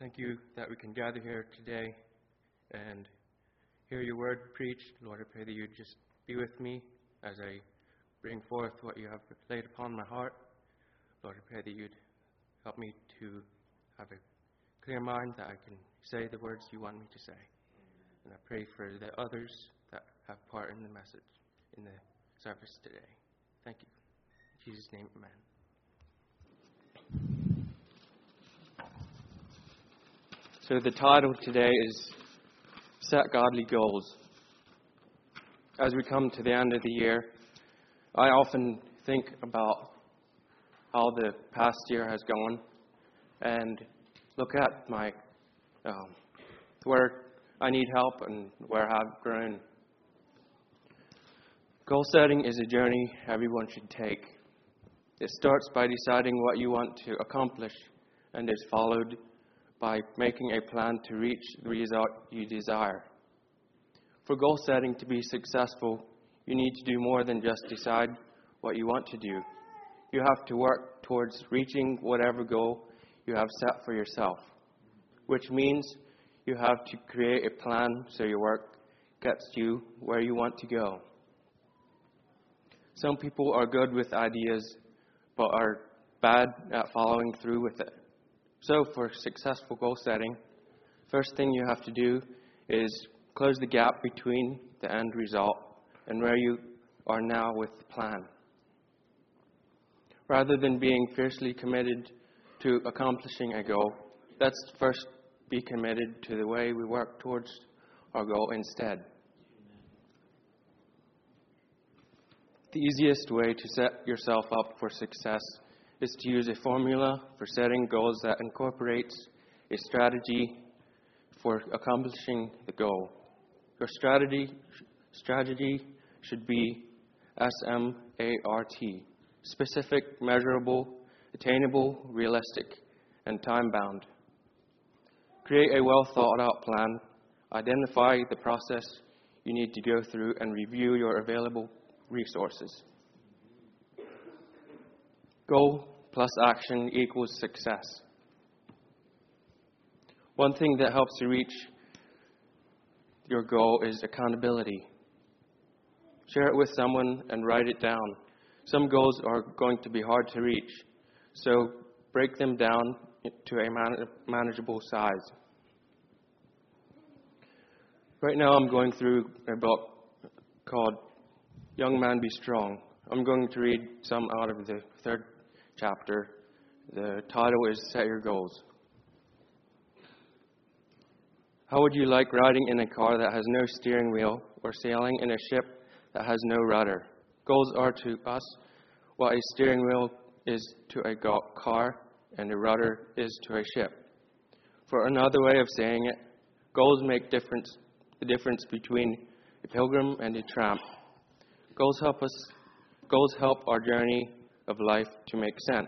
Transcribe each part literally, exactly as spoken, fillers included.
Thank you that we can gather here today and hear your word preached. Lord, I pray that you'd just be with me as I bring forth what you have laid upon my heart. Lord, I pray that you'd help me to have a clear mind that I can say the words you want me to say. And I pray for the others that have part in the message, in the service today. Thank you. In Jesus' name, amen. So the title today is Set Godly Goals. As we come to the end of the year, I often think about how the past year has gone and look at my um, where I need help and where I've grown. Goal setting is a journey everyone should take. It starts by deciding what you want to accomplish and is followed by making a plan to reach the result you desire. For goal setting to be successful, you need to do more than just decide what you want to do. You have to work towards reaching whatever goal you have set for yourself, which means you have to create a plan so your work gets you where you want to go. Some people are good with ideas, but are bad at following through with it. So for successful goal setting, first thing you have to do is close the gap between the end result and where you are now with the plan. Rather than being fiercely committed to accomplishing a goal, let's first be committed to the way we work towards our goal instead. The easiest way to set yourself up for success is to use a formula for setting goals that incorporates a strategy for accomplishing the goal. Your strategy strategy should be SMART, specific, measurable, attainable, realistic, and time-bound. Create a well-thought-out plan, identify the process you need to go through, and review your available resources. Goal plus action equals success. One thing that helps you reach your goal is accountability. Share it with someone and write it down. Some goals are going to be hard to reach, so break them down to a man- manageable size. Right now I'm going through a book called Young Man Be Strong. I'm going to read some out of the third chapter. The title is Set Your Goals. How would you like riding in a car that has no steering wheel or sailing in a ship that has no rudder? Goals are to us what a steering wheel is to a car and a rudder is to a ship. For another way of saying it, goals make difference, the difference between a pilgrim and a tramp. Goals help us. Goals help our journey of life to make sense.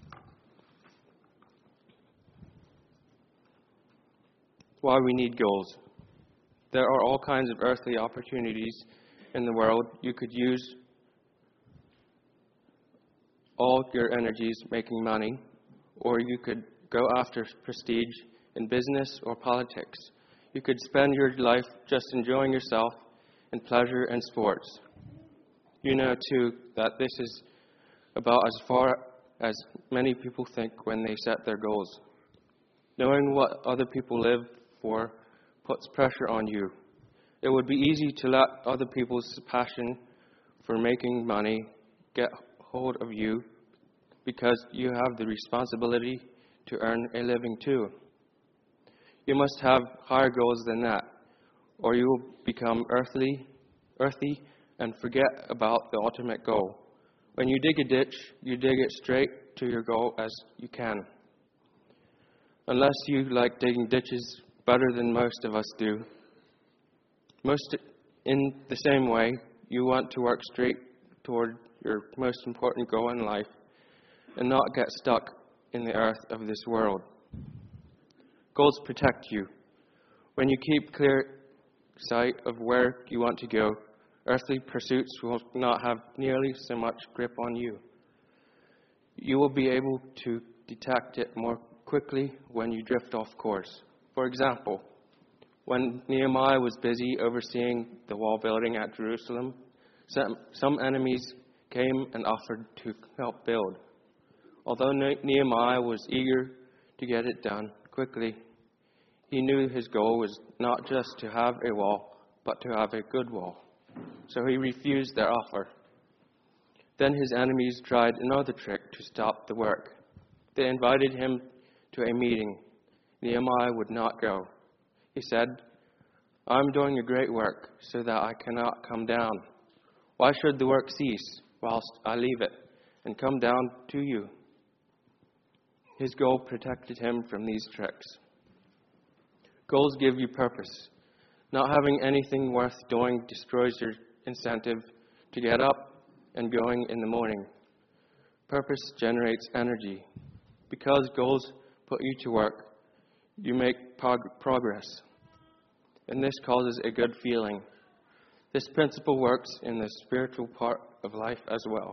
Why we need goals. There are all kinds of earthly opportunities in the world. You could use all your energies making money, or you could go after prestige in business or politics. You could spend your life just enjoying yourself in pleasure and sports. You know, too, that this is about as far as many people think when they set their goals. Knowing what other people live for puts pressure on you. It would be easy to let other people's passion for making money get hold of you because you have the responsibility to earn a living too. You must have higher goals than that, or you will become earthly, earthy and forget about the ultimate goal. When you dig a ditch, you dig it straight to your goal as you can. Unless you like digging ditches better than most of us do. Most in the same way, you want to work straight toward your most important goal in life and not get stuck in the earth of this world. Goals protect you. When you keep clear sight of where you want to go, earthly pursuits will not have nearly so much grip on you. You will be able to detect it more quickly when you drift off course. For example, when Nehemiah was busy overseeing the wall building at Jerusalem, some, some enemies came and offered to help build. Although Nehemiah was eager to get it done quickly, he knew his goal was not just to have a wall, but to have a good wall. So he refused their offer. Then his enemies tried another trick to stop the work. They invited him to a meeting. Nehemiah would not go. He said, "I'm doing a great work so that I cannot come down. Why should the work cease whilst I leave it and come down to you?" His goal protected him from these tricks. Goals give you purpose. Not having anything worth doing destroys your incentive to get up and going in the morning. Purpose generates energy. Because goals put you to work, you make prog- progress. And this causes a good feeling. This principle works in the spiritual part of life as well.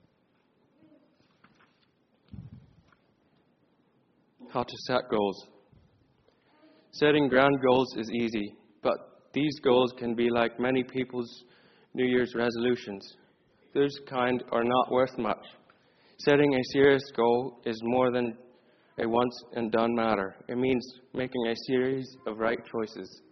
How to set goals. Setting grand goals is easy, but these goals can be like many people's New Year's resolutions. Those kind are not worth much. Setting a serious goal is more than a once and done matter. It means making a series of right choices.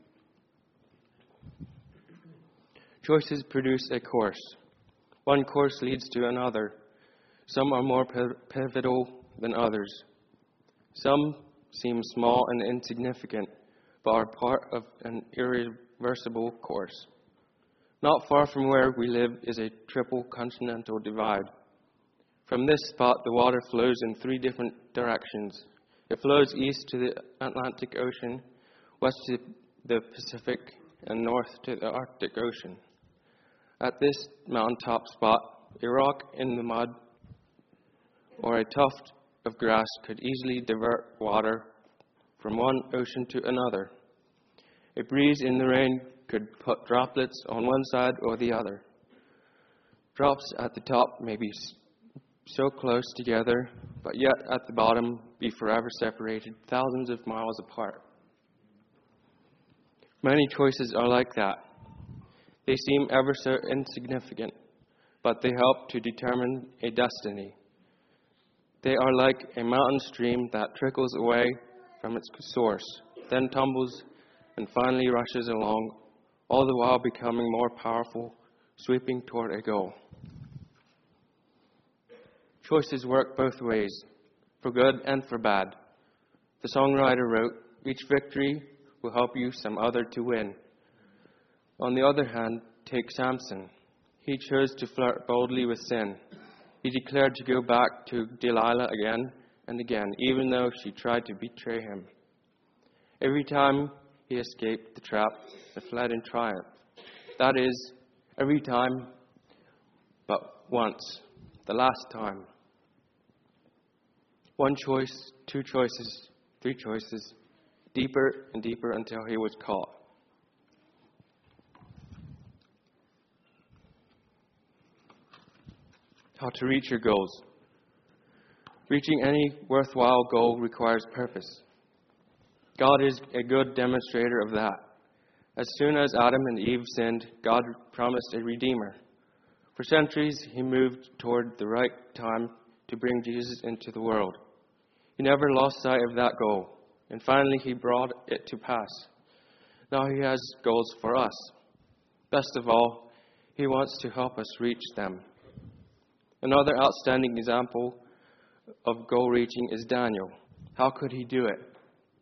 Choices produce a course. One course leads to another. Some are more pivotal than others. Some seem small and insignificant, but are part of an irreversible course. Not far from where we live is a triple continental divide. From this spot, the water flows in three different directions. It flows east to the Atlantic Ocean, west to the Pacific, and north to the Arctic Ocean. At this mountaintop spot, a rock in the mud or a tuft of grass could easily divert water from one ocean to another. A breeze in the rain could put droplets on one side or the other. Drops at the top may be so close together, but yet at the bottom be forever separated thousands of miles apart. Many choices are like that. They seem ever so insignificant, but they help to determine a destiny. They are like a mountain stream that trickles away from its source, then tumbles and finally rushes along, all the while becoming more powerful, sweeping toward a goal. Choices work both ways, for good and for bad. The songwriter wrote, "Each victory will help you some other to win." On the other hand, take Samson. He chose to flirt boldly with sin. He declared to go back to Delilah again and again, even though she tried to betray him. Every time he escaped the trap and fled in triumph. That is, every time but once, the last time. One choice, two choices, three choices, deeper and deeper until he was caught. How to reach your goals. Reaching any worthwhile goal requires purpose. God is a good demonstrator of that. As soon as Adam and Eve sinned, God promised a Redeemer. For centuries, he moved toward the right time to bring Jesus into the world. He never lost sight of that goal, and finally he brought it to pass. Now he has goals for us. Best of all, he wants to help us reach them. Another outstanding example of goal reaching is Daniel. How could he do it?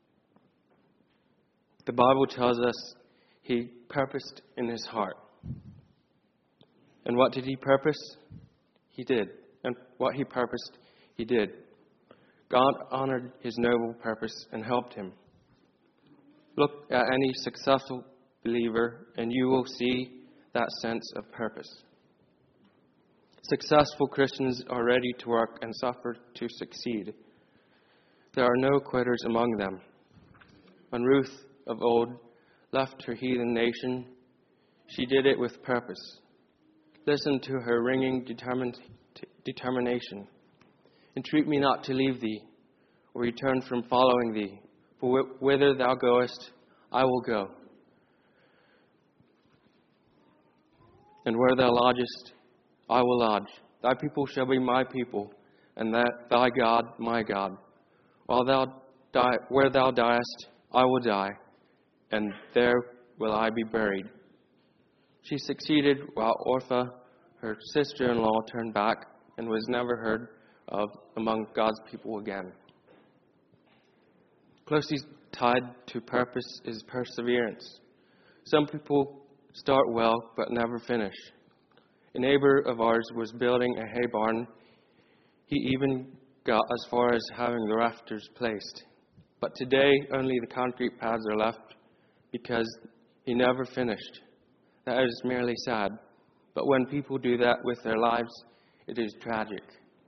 The Bible tells us he purposed in his heart. And what did he purpose? He did. And what he purposed, he did. God honored his noble purpose and helped him. Look at any successful believer and you will see that sense of purpose. Successful Christians are ready to work and suffer to succeed. There are no quitters among them. When Ruth of old left her heathen nation, she did it with purpose. Listen to her ringing determin- determination. Entreat me not to leave thee, or return from following thee. For wh- whither thou goest, I will go. And where thou lodgest, I will lodge. Thy people shall be my people, and that thy God my God. While thou die, where thou diest, I will die, and there will I be buried. She succeeded, while Orpha, her sister-in-law, turned back and was never heard of among God's people again. Closely tied to purpose is perseverance. Some people start well but never finish. A neighbor of ours was building a hay barn. He even got as far as having the rafters placed. But today only the concrete pads are left because he never finished. That is merely sad. But when people do that with their lives, it is tragic.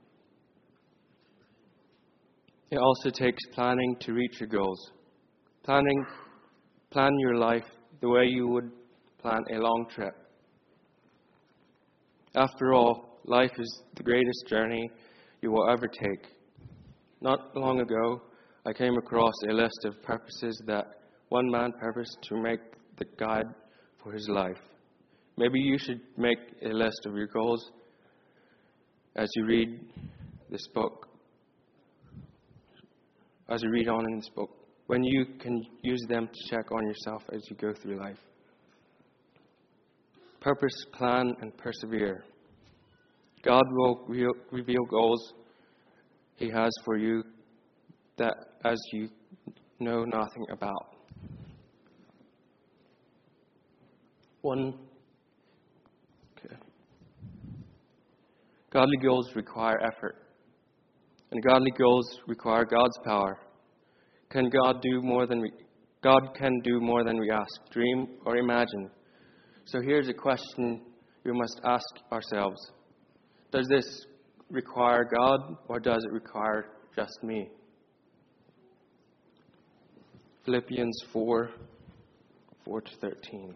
It also takes planning to reach your goals. Planning, plan your life the way you would plan a long trip. After all, life is the greatest journey you will ever take. Not long ago, I came across a list of purposes that one man purposed to make the guide for his life. Maybe you should make a list of your goals as you read this book. As you read on in this book, when you can use them to check on yourself as you go through life. Purpose, plan, and persevere. God will re- reveal goals He has for you that as you know nothing about. One, okay. Godly goals require effort, and godly goals require God's power. Can God do more than we, God can do more than we ask, dream, or imagine? So here's a question we must ask ourselves. Does this require God, or does it require just me? Philippians four, four to thirteen.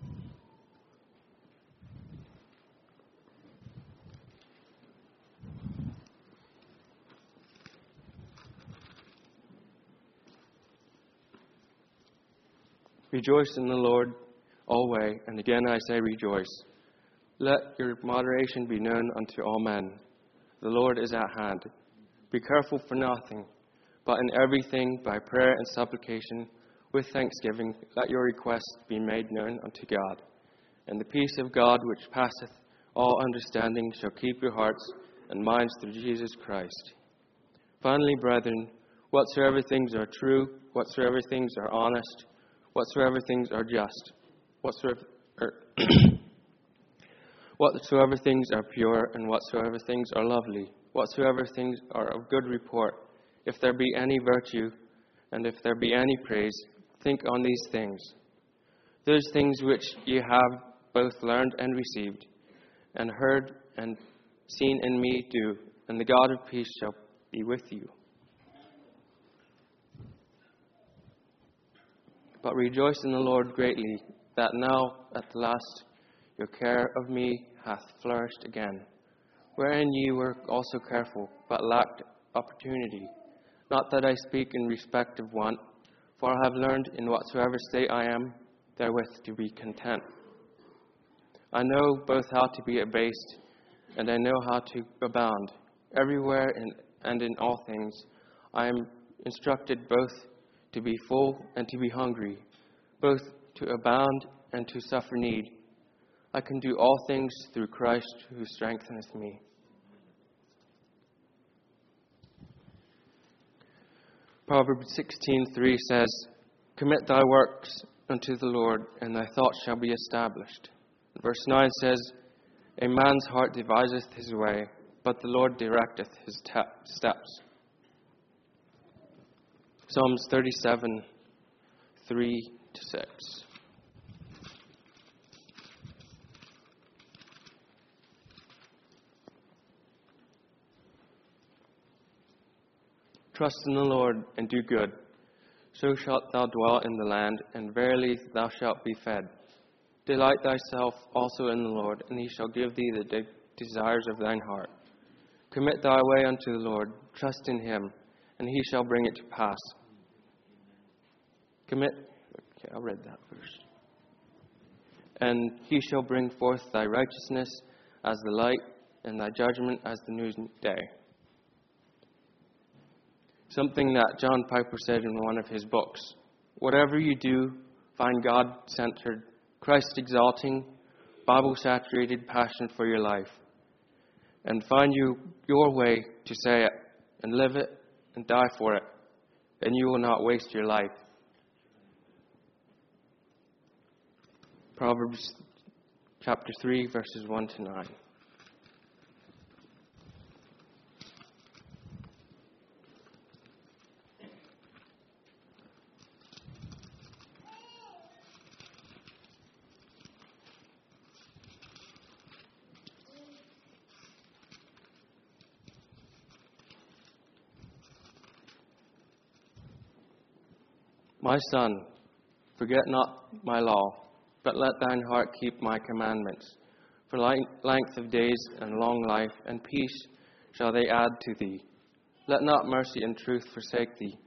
Rejoice in the Lord always, and again I say rejoice. Let your moderation be known unto all men. The Lord is at hand. Be careful for nothing, but in everything by prayer and supplication with thanksgiving let your requests be made known unto God. And the peace of God which passeth all understanding shall keep your hearts and minds through Jesus Christ. Finally, brethren, whatsoever things are true, whatsoever things are honest, whatsoever things are just, whatsoever, er, whatsoever things are pure, and whatsoever things are lovely, whatsoever things are of good report, if there be any virtue, and if there be any praise, think on these things. Those things which ye have both learned and received, and heard and seen in me do, and the God of peace shall be with you. But rejoice in the Lord greatly, that now at the last your care of me hath flourished again, wherein ye were also careful, but lacked opportunity. Not that I speak in respect of want, for I have learned in whatsoever state I am, therewith to be content. I know both how to be abased, and I know how to abound. Everywhere and, and in all things I am instructed both to be full and to be hungry, both to abound and to suffer need. I can do all things through Christ who strengtheneth me. Proverbs sixteen three says, Commit thy works unto the Lord, and thy thoughts shall be established. Verse nine says, A man's heart deviseth his way, but the Lord directeth his ta- steps. Psalms thirty-seven, three to six. Trust in the Lord and do good. So shalt thou dwell in the land, and verily thou shalt be fed. Delight thyself also in the Lord, and he shall give thee the de- desires of thine heart. Commit thy way unto the Lord, trust in him, and he shall bring it to pass. Commit, okay, I read that verse. And he shall bring forth thy righteousness as the light, and thy judgment as the noonday. Something that John Piper said in one of his books. Whatever you do, find God-centered, Christ-exalting, Bible-saturated passion for your life. And find you your way to say it, and live it, and die for it. And you will not waste your life. Proverbs chapter three, verses one to nine. My son, forget not my law, but let thine heart keep my commandments. For length of days and long life and peace shall they add to thee. Let not mercy and truth forsake thee.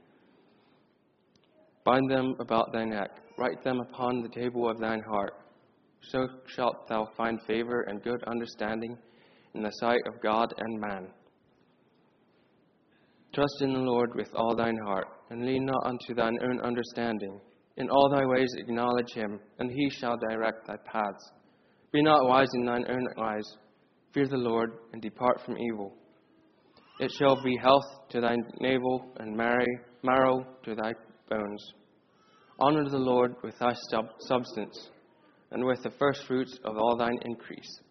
Bind them about thy neck, write them upon the table of thine heart. So shalt thou find favor and good understanding in the sight of God and man. Trust in the Lord with all thine heart, and lean not unto thine own understanding. In all thy ways acknowledge him, and he shall direct thy paths. Be not wise in thine own eyes. Fear the Lord, and depart from evil. It shall be health to thy navel, and marrow to thy bones. Honor the Lord with thy substance, and with the first fruits of all thine increase.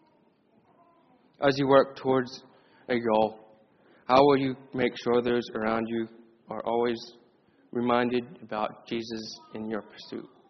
As you work towards a goal, how will you make sure those around you are always reminded about Jesus in your pursuit?